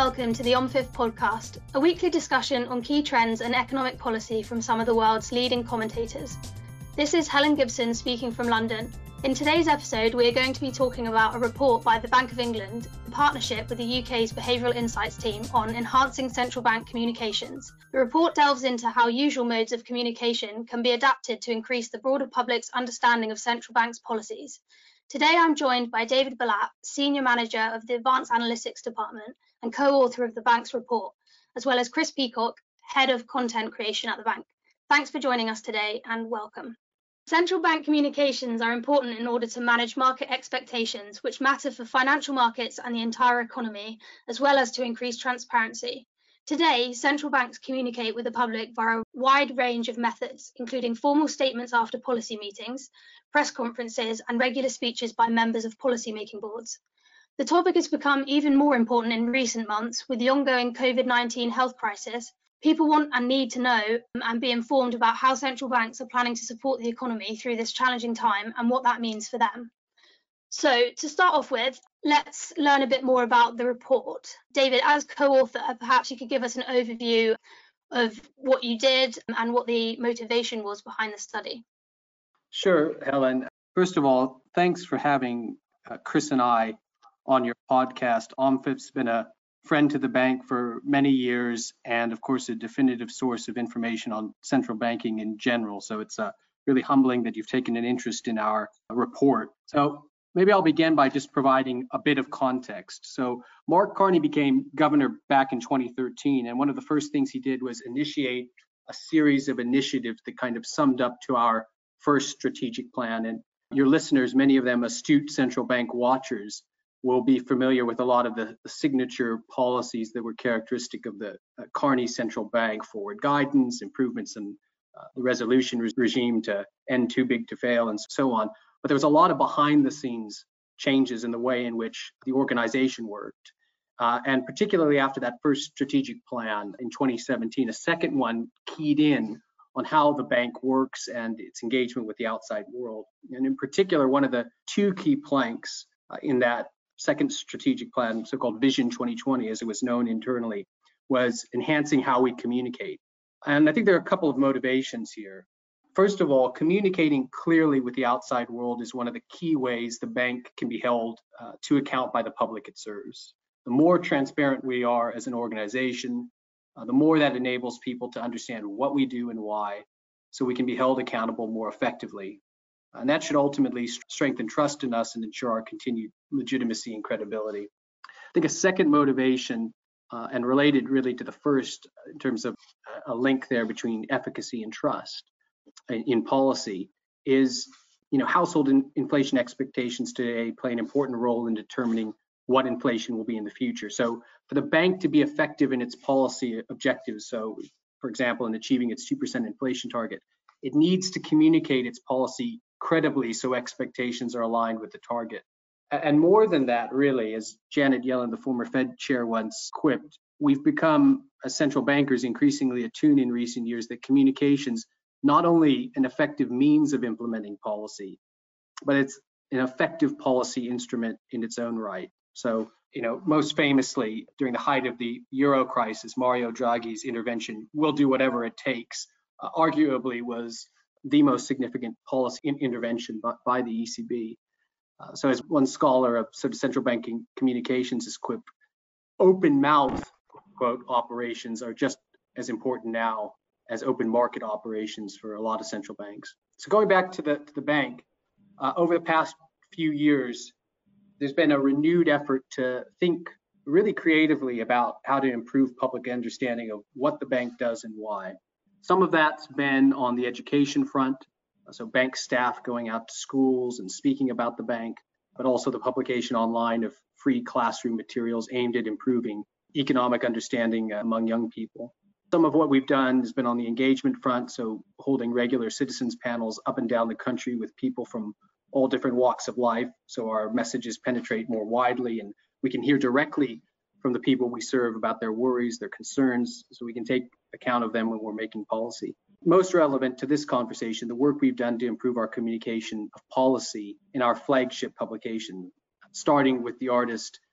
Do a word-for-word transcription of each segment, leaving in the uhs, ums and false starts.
welcome to the On Fifth podcast, a weekly discussion on key trends and economic policy from some of the world's leading commentators. This is Helen Gibson speaking from London. In today's episode, we are going to be talking about a report by the Bank of England in partnership with the U K's Behavioural Insights team on enhancing central bank communications. The report delves into how usual modes of communication can be adapted to increase the broader public's understanding of central banks' policies. Today, I'm joined by David Balat, Senior Manager of the Advanced Analytics Department and co-author of the bank's report, as well as Chris Peacock, Head of Content Creation at the bank. Thanks for joining us today and welcome. Central bank communications are important in order to manage market expectations, which matter for financial markets and the entire economy, as well as to increase transparency. Today, central banks communicate with the public via a wide range of methods, including formal statements after policy meetings, press conferences, and regular speeches by members of policymaking boards. The topic has become even more important in recent months with the ongoing COVID nineteen health crisis. People want and need to know and be informed about how central banks are planning to support the economy through this challenging time and what that means for them. So to start off with, let's learn a bit more about the report. David, as co-author, perhaps you could give us an overview of what you did and what the motivation was behind the study. Sure, Helen. First of all, thanks for having uh, Chris and I on your podcast. On Fifth's been a friend to the bank for many years and, of course, a definitive source of information on central banking in general. So it's uh, really humbling that you've taken an interest in our report. So maybe I'll begin by just providing a bit of context. So Mark Carney became governor back in twenty thirteen, and one of the first things he did was initiate a series of initiatives that kind of summed up to our first strategic plan. And your listeners, many of them astute central bank watchers, will be familiar with a lot of the, the signature policies that were characteristic of the uh, Carney Central Bank: forward guidance, improvements in uh, the resolution re- regime to end too big to fail, and so on. But there was a lot of behind the scenes changes in the way in which the organization worked. Uh, and particularly after that first strategic plan in twenty seventeen, a second one keyed in on how the bank works and its engagement with the outside world. And in particular, one of the two key planks uh, in that second strategic plan, so-called Vision twenty twenty, as it was known internally, was enhancing how we communicate. And I think there are a couple of motivations here. First of all, communicating clearly with the outside world is one of the key ways the bank can be held uh, to account by the public it serves. The more transparent we are as an organization, uh, the more that enables people to understand what we do and why, so we can be held accountable more effectively. And that should ultimately strengthen trust in us and ensure our continued legitimacy and credibility. I think a second motivation, uh, and related really to the first in terms of a link there between efficacy and trust in, in policy, is you know household in, inflation expectations today play an important role in determining what inflation will be in the future. So for the bank to be effective in its policy objectives, so for example, in achieving its two percent inflation target, it needs to communicate its policy credibly so expectations are aligned with the target. And more than that, really, as Janet Yellen, the former Fed chair, once quipped, we've become, as central bankers, increasingly attuned in recent years that communication's not only an effective means of implementing policy, but it's an effective policy instrument in its own right. So, you know, most famously, during the height of the Euro crisis, Mario Draghi's intervention, "We'll do whatever it takes," uh, arguably was the most significant policy in intervention by, by the E C B. Uh, so as one scholar of sort of central banking communications has quipped, open mouth, quote, operations are just as important now as open market operations for a lot of central banks. So going back to the, to the bank, uh, over the past few years, there's been a renewed effort to think really creatively about how to improve public understanding of what the bank does and why. Some of that's been on the education front, so bank staff going out to schools and speaking about the bank, but also the publication online of free classroom materials aimed at improving economic understanding among young people. Some of what we've done has been on the engagement front, so holding regular citizens panels up and down the country with people from all different walks of life, so our messages penetrate more widely and we can hear directly from the people we serve about their worries, their concerns, so we can take account of them when we're making policy. Most relevant to this conversation, the work we've done to improve our communication of policy in our flagship publication, starting with the artist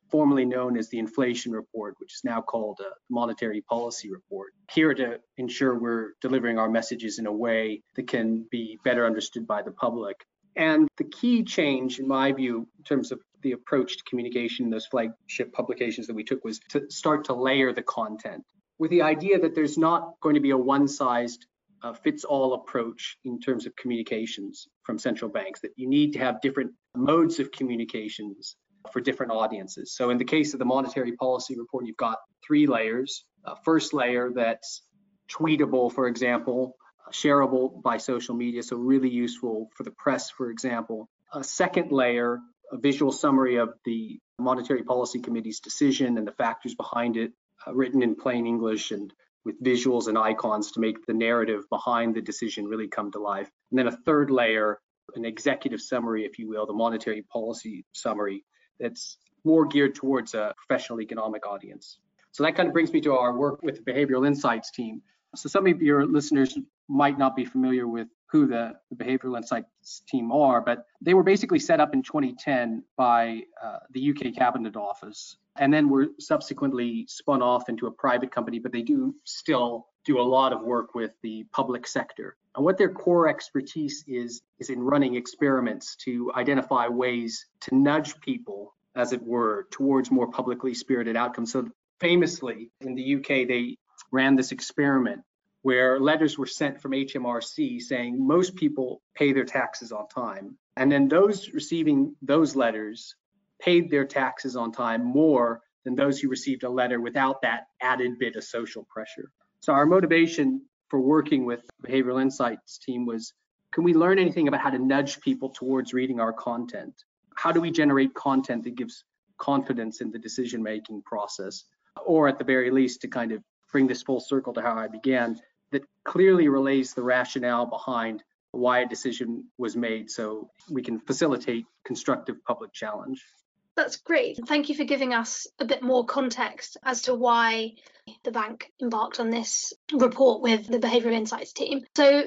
formerly known as the Inflation Report, which is now called a Monetary Policy Report, here to ensure we're delivering our messages in a way that can be better understood by the public. And the key change, in my view, in terms of the approach to communication in those flagship publications that we took, was to start to layer the content with the idea that there's not going to be a one-sized uh, fits-all approach in terms of communications from central banks, that you need to have different modes of communications for different audiences. So in the case of the Monetary Policy Report, you've got three layers. A first layer that's tweetable, for example, shareable by social media, so really useful for the press, for example. A second layer, a visual summary of the Monetary Policy Committee's decision and the factors behind it, uh, written in plain English and with visuals and icons to make the narrative behind the decision really come to life. And then a third layer, an executive summary, if you will, the Monetary Policy Summary, that's more geared towards a professional economic audience. So that kind of brings me to our work with the Behavioral Insights team. So some of your listeners might not be familiar with who the, the Behavioral Insights team are, but they were basically set up in twenty ten by uh, the U K Cabinet Office, and then were subsequently spun off into a private company, but they do still do a lot of work with the public sector. And what their core expertise is, is in running experiments to identify ways to nudge people, as it were, towards more publicly spirited outcomes. So famously, in the U K, they ran this experiment where letters were sent from H M R C saying most people pay their taxes on time. And then those receiving those letters paid their taxes on time more than those who received a letter without that added bit of social pressure. So our motivation for working with the Behavioral Insights team was, can we learn anything about how to nudge people towards reading our content? How do we generate content that gives confidence in the decision-making process? Or at the very least, to kind of bring this full circle to how I began, that clearly relays the rationale behind why a decision was made so we can facilitate constructive public challenge. That's great. Thank you for giving us a bit more context as to why the bank embarked on this report with the Behavioral Insights team. So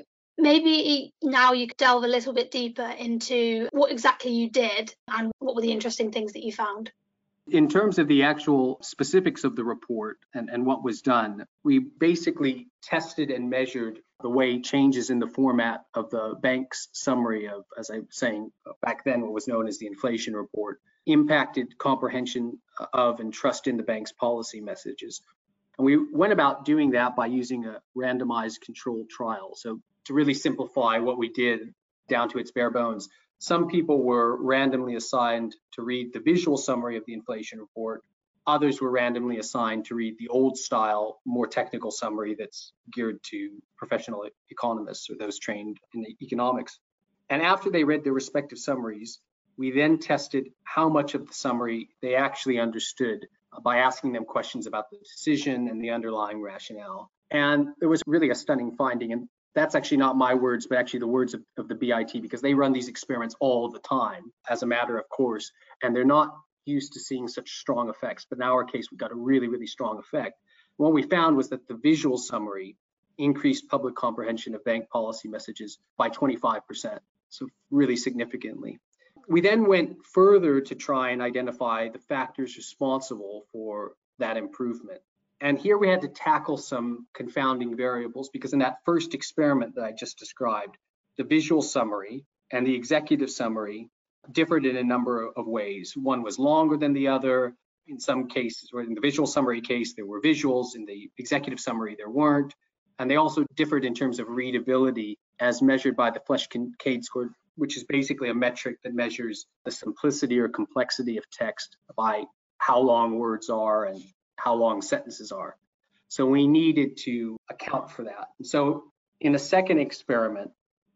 maybe now you could delve a little bit deeper into what exactly you did and what were the interesting things that you found. In terms of the actual specifics of the report and, and what was done, we basically tested and measured the way changes in the format of the bank's summary of, as I was saying, back then what was known as the Inflation Report, impacted comprehension of and trust in the bank's policy messages. And we went about doing that by using a randomized controlled trial. So to really simplify what we did down to its bare bones, some people were randomly assigned to read the visual summary of the Inflation Report. Others were randomly assigned to read the old style, more technical summary that's geared to professional economists or those trained in economics. And after they read their respective summaries, we then tested how much of the summary they actually understood by asking them questions about the decision and the underlying rationale. And there was really a stunning finding. And that's actually not my words, but actually the words of, of the B I T, because they run these experiments all the time as a matter of course, and they're not used to seeing such strong effects. But in our case, we got a really, really strong effect. What we found was that the visual summary increased public comprehension of bank policy messages by twenty-five percent, so really significantly. We then went further to try and identify the factors responsible for that improvement. And here we had to tackle some confounding variables, because in that first experiment that I just described, the visual summary and the executive summary differed in a number of ways. One was longer than the other. In some cases, or in the visual summary case, there were visuals. In the executive summary, there weren't. And they also differed in terms of readability as measured by the Flesch-Kincaid score, which is basically a metric that measures the simplicity or complexity of text by how long words are and how long sentences are. So we needed to account for that. And so in the second experiment,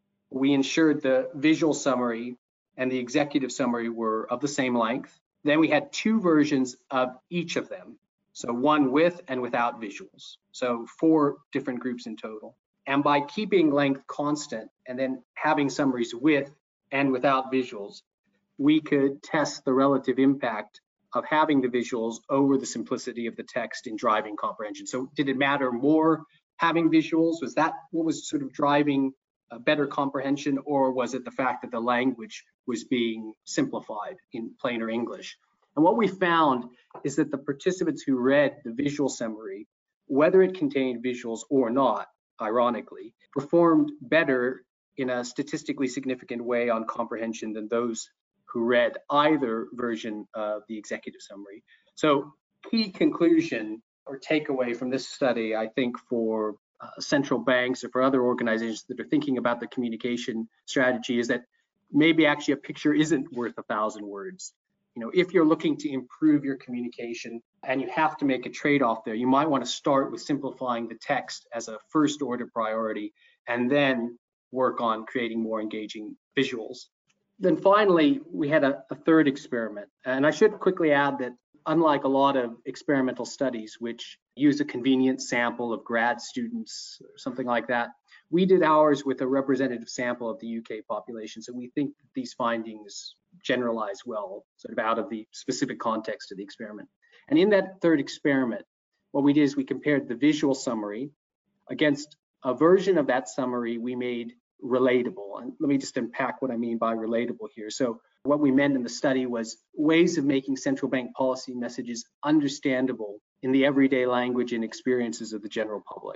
we ensured the visual summary and the executive summary were of the same length. Then we had two versions of each of them. So one with and without visuals. So four different groups in total. And by keeping length constant and then having summaries with and without visuals, we could test the relative impact of having the visuals over the simplicity of the text in driving comprehension. So did it matter more having visuals? Was that what was sort of driving a better comprehension, or was it the fact that the language was being simplified in plainer English? And what we found is that the participants who read the visual summary, whether it contained visuals or not, ironically, performed better in a statistically significant way on comprehension than those who read either version of the executive summary. So key conclusion or takeaway from this study, I think, for uh, central banks or for other organizations that are thinking about the communication strategy is that maybe actually a picture isn't worth a thousand words. You know, if you're looking to improve your communication and you have to make a trade-off there, you might want to start with simplifying the text as a first order priority and then work on creating more engaging visuals. Then finally, we had a, a third experiment. And I should quickly add that unlike a lot of experimental studies, which use a convenient sample of grad students or something like that, we did ours with a representative sample of the U K population. So we think that these findings generalize well, sort of out of the specific context of the experiment. And in that third experiment, what we did is we compared the visual summary against a version of that summary we made relatable. And let me just unpack what I mean by relatable here. So what we meant in the study was ways of making central bank policy messages understandable in the everyday language and experiences of the general public.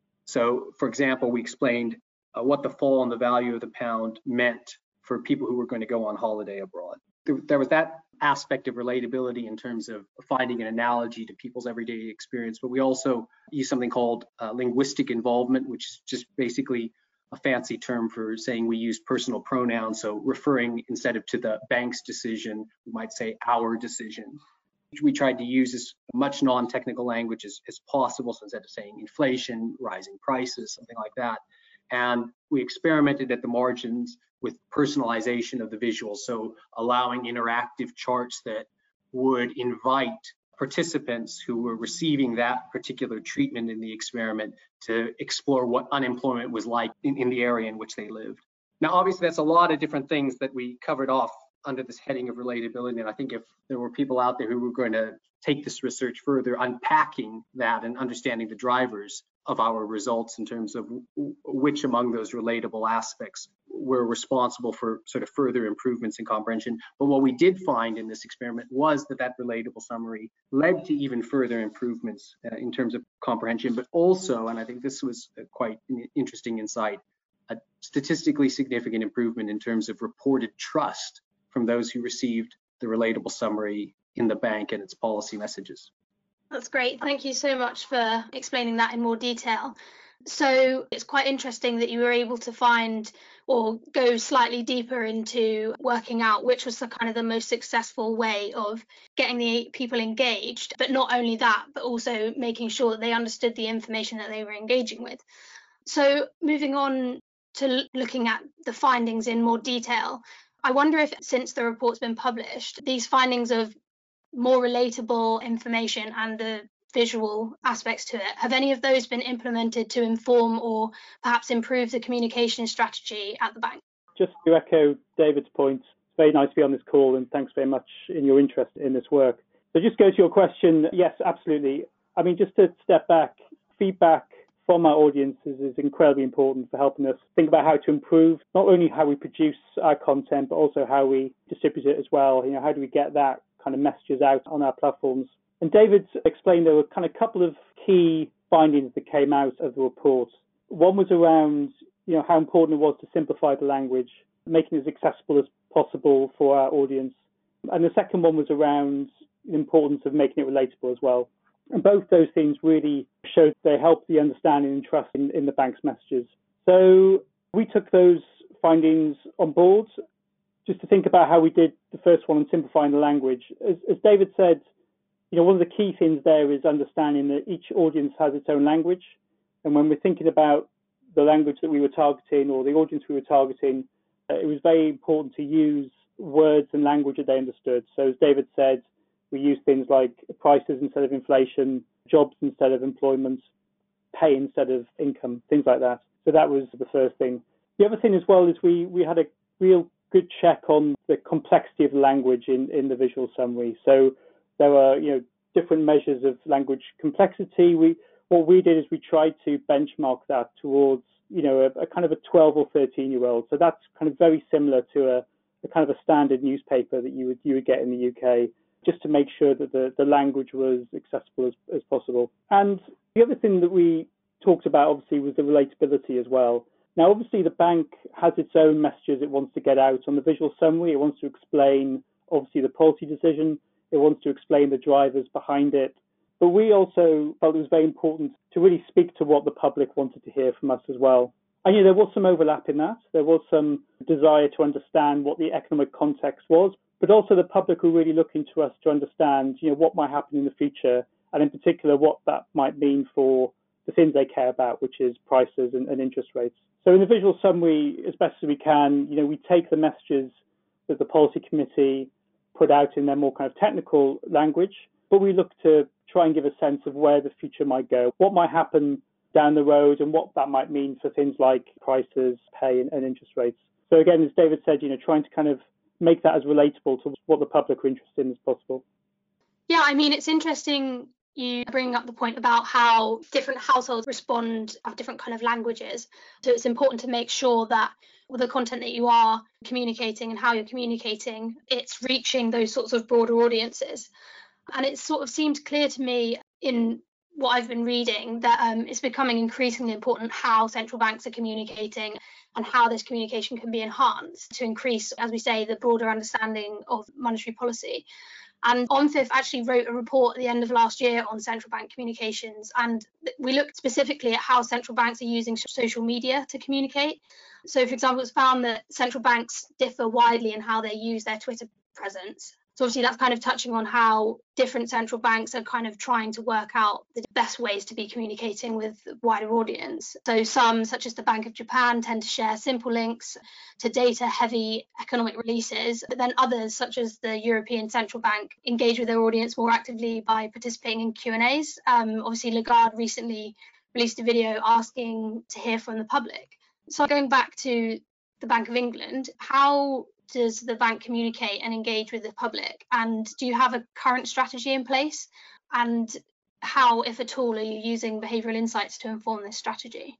So, for example, we explained uh, what the fall in the value of the pound meant for people who were going to go on holiday abroad. There, there was that aspect of relatability in terms of finding an analogy to people's everyday experience, but we also use something called uh, linguistic involvement, which is just basically a fancy term for saying we use personal pronouns. So referring instead of to the bank's decision, we might say our decision. We tried to use as much non-technical language as, as possible. So instead of saying inflation, rising prices, something like that. And we experimented at the margins with personalization of the visuals. So allowing interactive charts that would invite participants who were receiving that particular treatment in the experiment to explore what unemployment was like in, in the area in which they lived. Now, obviously, that's a lot of different things that we covered off under this heading of relatability. And I think if there were people out there who were going to take this research further, unpacking that and understanding the drivers of our results in terms of which among those relatable aspects were responsible for sort of further improvements in comprehension. But what we did find in this experiment was that that relatable summary led to even further improvements uh, in terms of comprehension, but also, and I think this was a quite an interesting insight, a statistically significant improvement in terms of reported trust from those who received the relatable summary in the bank and its policy messages. That's great. Thank you so much for explaining that in more detail. So it's quite interesting that you were able to find or go slightly deeper into working out which was the kind of the most successful way of getting the people engaged, but not only that, but also making sure that they understood the information that they were engaging with. So moving on to looking at the findings in more detail, I wonder if since the report's been published, these findings of more relatable information and the visual aspects to it, have any of those been implemented to inform or perhaps improve the communication strategy at the bank? Just to echo David's points, it's very nice to be on this call and thanks very much in your interest in this work. So just go to your question, yes, absolutely. I mean, just to step back, feedback from our audiences is incredibly important for helping us think about how to improve not only how we produce our content, but also how we distribute it as well. You know, how do we get that kind of messages out on our platforms? And David explained there were kind of a couple of key findings that came out of the report. One was around, you know, how important it was to simplify the language, making it as accessible as possible for our audience. And the second one was around the importance of making it relatable as well. And both those things really showed they helped the understanding and trust in, in the bank's messages. So we took those findings on board just to think about how we did the first one on simplifying the language. As, as David said, you know, one of the key things there is understanding that each audience has its own language. And when we're thinking about the language that we were targeting or the audience we were targeting, uh, it was very important to use words and language that they understood. So as David said, we use things like prices instead of inflation, jobs instead of employment, pay instead of income, things like that. So that was the first thing. The other thing as well is we, we had a real good check on the complexity of language in, in the visual summary. So there were, you know, different measures of language complexity. We what we did is we tried to benchmark that towards, you know, a, a kind of a twelve or thirteen year old. So that's kind of very similar to a, a kind of a standard newspaper that you would you would get in the U K. just to make sure that the, the language was accessible as, as possible. And the other thing that we talked about, obviously, was the relatability as well. Now, obviously, the bank has its own messages it wants to get out. On the visual summary, it wants to explain, obviously, the policy decision. It wants to explain the drivers behind it. But we also felt it was very important to really speak to what the public wanted to hear from us as well. And, you know, there was some overlap in that. There was some desire to understand what the economic context was, but also the public were really looking to us to understand, you know, what might happen in the future, and in particular, what that might mean for the things they care about, which is prices and, and interest rates. So in the visual summary, as best as we can, you know, we take the messages that the policy committee put out in their more kind of technical language, but we look to try and give a sense of where the future might go, what might happen down the road, and what that might mean for things like prices, pay, and, and interest rates. So again, as David said, you know, trying to kind of make that as relatable to what the public are interested in as possible. Yeah, I mean, it's interesting you bring up the point about how different households respond, have different kind of languages. So it's important to make sure that with the content that you are communicating and how you're communicating, it's reaching those sorts of broader audiences. And it sort of seemed clear to me in what I've been reading that um, it's becoming increasingly important how central banks are communicating and how this communication can be enhanced to increase, as we say, the broader understanding of monetary policy. And ONFIF actually wrote a report at the end of last year on central bank communications, and we looked specifically at how central banks are using social media to communicate. So, for example, it's found that central banks differ widely in how they use their Twitter presence. So obviously that's kind of touching on how different central banks are kind of trying to work out the best ways to be communicating with the wider audience. So some, such as the Bank of Japan, tend to share simple links to data-heavy economic releases, but then others, such as the European Central Bank, engage with their audience more actively by participating in Q and A's. Um, obviously, Lagarde recently released a video asking to hear from the public. So going back to the Bank of England, how does the bank communicate and engage with the public? And do you have a current strategy in place? And how, if at all, are you using behavioural insights to inform this strategy?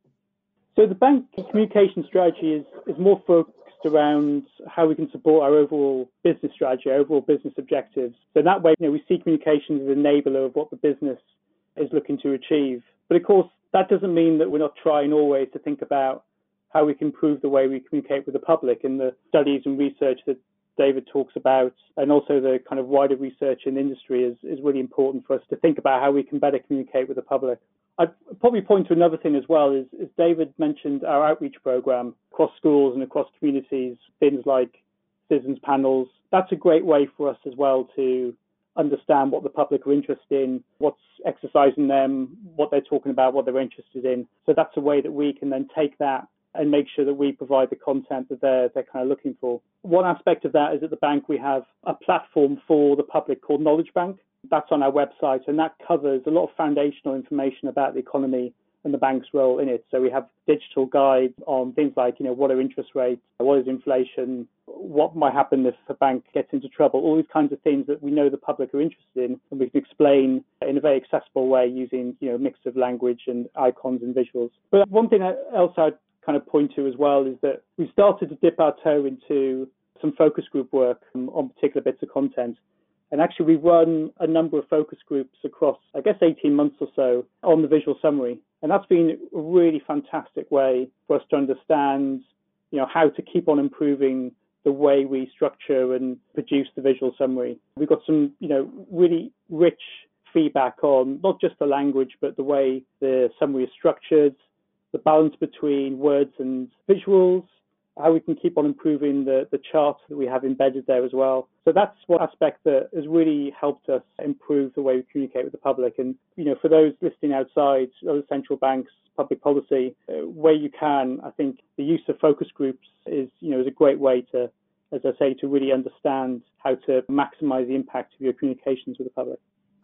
So the bank communication strategy is, is more focused around how we can support our overall business strategy, our overall business objectives. So that way, you know, we see communications as an enabler of what the business is looking to achieve. But of course, that doesn't mean that we're not trying always to think about how we can improve the way we communicate with the public. And the studies and research that David talks about, and also the kind of wider research in the industry, is, is really important for us to think about how we can better communicate with the public. I'd probably point to another thing as well, is, is David mentioned our outreach program across schools and across communities, things like citizens panels. That's a great way for us as well to understand what the public are interested in, what's exercising them, what they're talking about, what they're interested in. So that's a way that we can then take that and make sure that we provide the content that they're, they're kind of looking for. One aspect of that is at the bank we have a platform for the public called Knowledge Bank. That's on our website, and that covers a lot of foundational information about the economy and the bank's role in it. So we have digital guides on things like, you know, what are interest rates, what is inflation, what might happen if a bank gets into trouble, all these kinds of things that we know the public are interested in, and we can explain in a very accessible way using, you know, a mix of language and icons and visuals. But one thing else I'd kind of point to as well is that we started to dip our toe into some focus group work on particular bits of content. And actually, we run a number of focus groups across, I guess, eighteen months or so on the visual summary. And that's been a really fantastic way for us to understand, you know, how to keep on improving the way we structure and produce the visual summary. We've got some, you know, really rich feedback on not just the language, but the way the summary is structured, the balance between words and visuals, how we can keep on improving the, the charts that we have embedded there as well. So that's one aspect that has really helped us improve the way we communicate with the public. And, you know, for those listening outside other central banks, public policy, uh, where you can, I think the use of focus groups is, you know, is a great way to, as I say, to really understand how to maximize the impact of your communications with the public.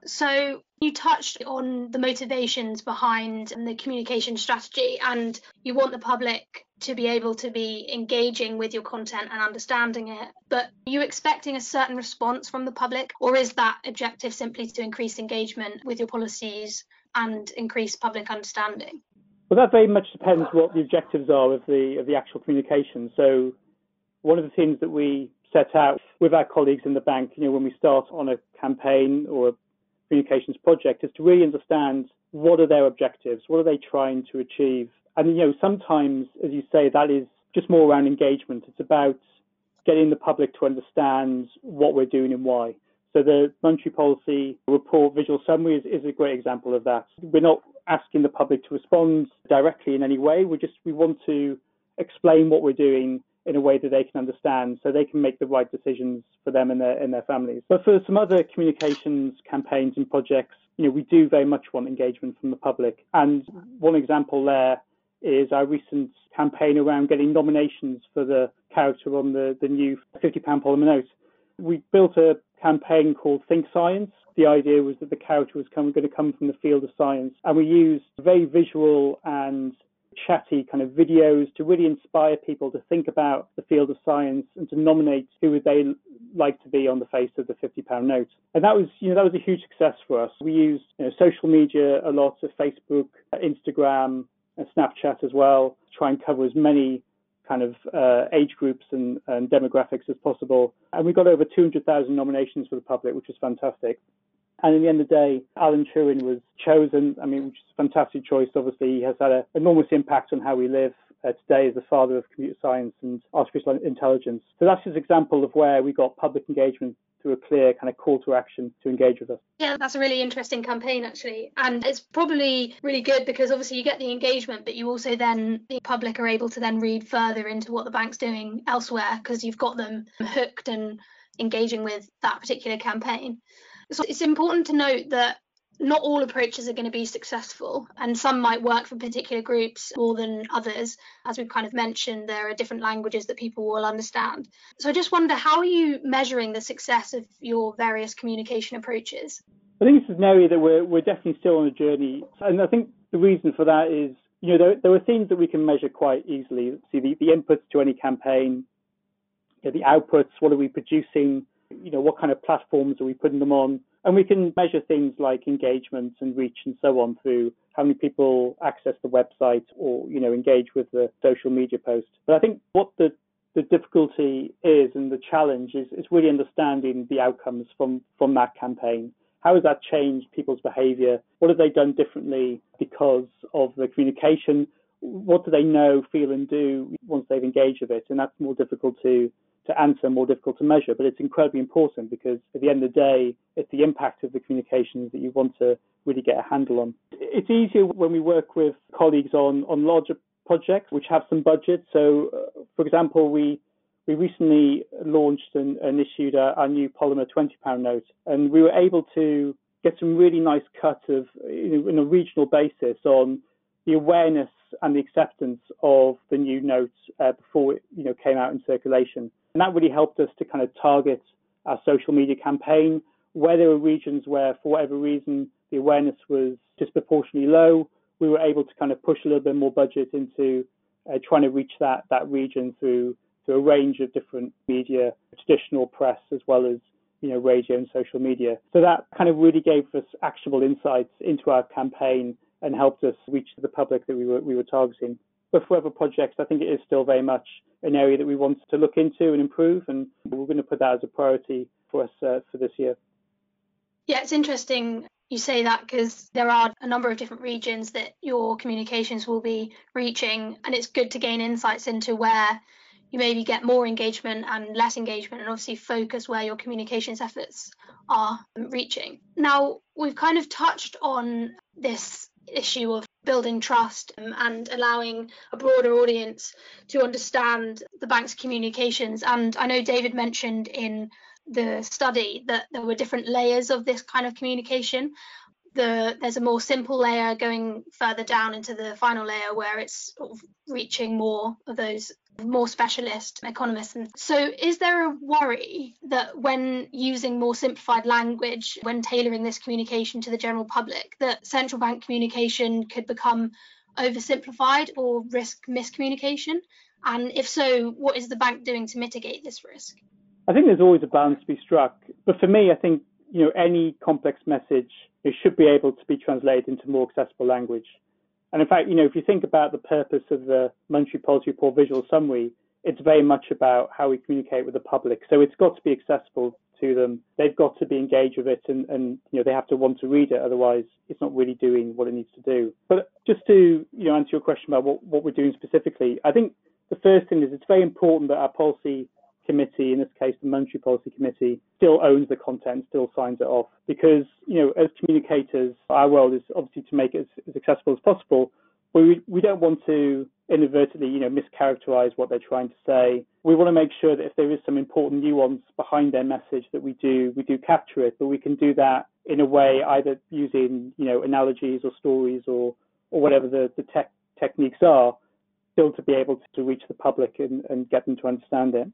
So you touched on the motivations behind the communication strategy, and you want the public to be able to be engaging with your content and understanding it. But are you expecting a certain response from the public, or is that objective simply to increase engagement with your policies and increase public understanding? Well, that very much depends what the objectives are of the of the actual communication. So one of the things that we set out with our colleagues in the bank, you know, when we start on a campaign or a communications project, is to really understand what are their objectives, what are they trying to achieve. And, you know, sometimes, as you say, that is just more around engagement. It's about getting the public to understand what we're doing and why. So the monetary policy report visual summary is, is a great example of that. We're not asking the public to respond directly in any way. We just we want to explain what we're doing in a way that they can understand, so they can make the right decisions for them and their and their families. But for some other communications campaigns and projects, you know, we do very much want engagement from the public. And one example there is our recent campaign around getting nominations for the character on the, the new fifty pound polymer note. We built a campaign called Think Science. The idea was that the character was come, going to come from the field of science, and we used very visual and chatty kind of videos to really inspire people to think about the field of science and to nominate who would they like to be on the face of the fifty pound note. And that was, you know, that was a huge success for us. We used, you know, social media a lot, of Facebook, Instagram, and Snapchat as well, to try and cover as many kind of uh, age groups and, and demographics as possible. And we got over two hundred thousand nominations for the public, which was fantastic. And in the end of the day, Alan Turing was chosen, I mean, which is a fantastic choice. Obviously, he has had an enormous impact on how we live uh, today as the father of computer science and artificial intelligence. So that's just an example of where we got public engagement through a clear kind of call to action to engage with us. Yeah, that's a really interesting campaign, actually. And it's probably really good because obviously you get the engagement, but you also then, the public are able to then read further into what the bank's doing elsewhere because you've got them hooked and engaging with that particular campaign. So it's important to note that not all approaches are going to be successful, and some might work for particular groups more than others. As we've kind of mentioned, there are different languages that people will understand. So I just wonder, how are you measuring the success of your various communication approaches? I think this is an area that we're, we're definitely still on a journey. And I think the reason for that is, you know, there, there are things that we can measure quite easily. See the, the inputs to any campaign, you know, the outputs, what are we producing? You know, what kind of platforms are we putting them on? And we can measure things like engagement and reach and so on through how many people access the website or, you know, engage with the social media post. But I think what the, the difficulty is and the challenge is, is really understanding the outcomes from, from that campaign. How has that changed people's behavior? What have they done differently because of the communication? What do they know, feel and do once they've engaged with it? And that's more difficult to to answer, more difficult to measure, but it's incredibly important because at the end of the day, it's the impact of the communications that you want to really get a handle on. It's easier when we work with colleagues on, on larger projects which have some budget. So, uh, for example, we we recently launched and, and issued our, our new polymer twenty pound note, and we were able to get some really nice cuts of, you know, in a regional basis on the awareness and the acceptance of the new notes uh, before it, you know, came out in circulation. And that really helped us to kind of target our social media campaign where there were regions where, for whatever reason, the awareness was disproportionately low. We were able to kind of push a little bit more budget into uh, trying to reach that that region through through a range of different media, traditional press, as well as, you know, radio and social media. So that kind of really gave us actionable insights into our campaign and helped us reach the public that we were we were targeting. But for other projects, I think it is still very much an area that we want to look into and improve, and we're going to put that as a priority for us uh, for this year. Yeah, it's interesting you say that because there are a number of different regions that your communications will be reaching, and it's good to gain insights into where you maybe get more engagement and less engagement, and obviously focus where your communications efforts are reaching. Now, we've kind of touched on this issue of building trust and allowing a broader audience to understand the bank's communications. And I know David mentioned in the study that there were different layers of this kind of communication. The, there's a more simple layer going further down into the final layer where it's sort of reaching more of those more specialist economists. And so is there a worry that when using more simplified language, when tailoring this communication to the general public, that central bank communication could become oversimplified or risk miscommunication? And if so, what is the bank doing to mitigate this risk? I think there's always a balance to be struck. But for me, I think, you know, any complex message, it should be able to be translated into more accessible language. And in fact, you know, if you think about the purpose of the monetary policy report visual summary, it's very much about how we communicate with the public. So it's got to be accessible to them. They've got to be engaged with it, and, and you know they have to want to read it. Otherwise, it's not really doing what it needs to do. But just to you know answer your question about what, what we're doing specifically, I think the first thing is it's very important that our policy committee, in this case the Monetary Policy Committee, still owns the content, still signs it off. Because you know as communicators, our role is obviously to make it as, as accessible as possible. But we we don't want to inadvertently, you know, mischaracterize what they're trying to say. We want to make sure that if there is some important nuance behind their message, that we do we do capture it, but we can do that in a way either using, you know, analogies or stories or or whatever the, the tech techniques are, still to be able to reach the public and, and get them to understand it.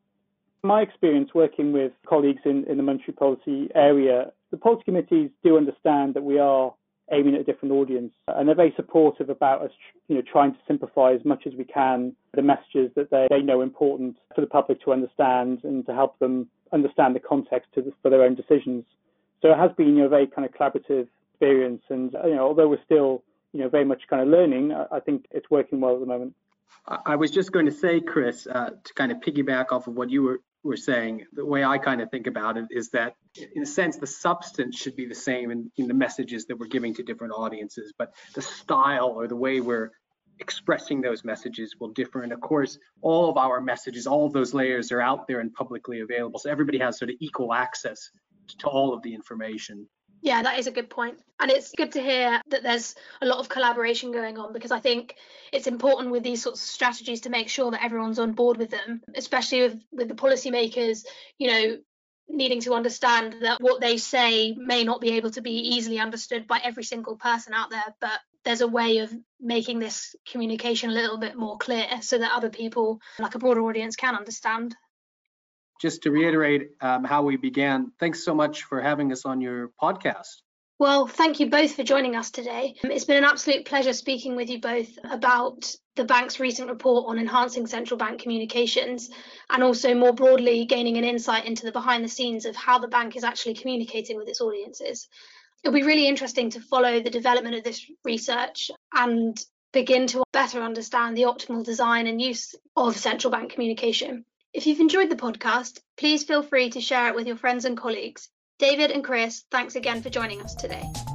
My experience working with colleagues in, in the monetary policy area, the policy committees do understand that we are aiming at a different audience, and they're very supportive about us, you know, trying to simplify as much as we can the messages that they, they know are important for the public to understand and to help them understand the context to the, for their own decisions. So it has been, you know, a very kind of collaborative experience, and you know, although we're still, you know, very much kind of learning, I, I think it's working well at the moment. I was just going to say, Chris, uh, to kind of piggyback off of what you were were saying, the way I kind of think about it is that, in a sense, the substance should be the same in, in the messages that we're giving to different audiences, but the style or the way we're expressing those messages will differ. And of course, all of our messages, all of those layers are out there and publicly available. So everybody has sort of equal access to all of the information. Yeah, that is a good point. And it's good to hear that there's a lot of collaboration going on, because I think it's important with these sorts of strategies to make sure that everyone's on board with them, especially with, with the policymakers, you know, needing to understand that what they say may not be able to be easily understood by every single person out there, but there's a way of making this communication a little bit more clear so that other people, like a broader audience, can understand. Just to reiterate um, how we began, thanks so much for having us on your podcast. Well, thank you both for joining us today. It's been an absolute pleasure speaking with you both about the bank's recent report on enhancing central bank communications, and also more broadly gaining an insight into the behind the scenes of how the bank is actually communicating with its audiences. It'll be really interesting to follow the development of this research and begin to better understand the optimal design and use of central bank communication. If you've enjoyed the podcast, please feel free to share it with your friends and colleagues. David and Chris, thanks again for joining us today.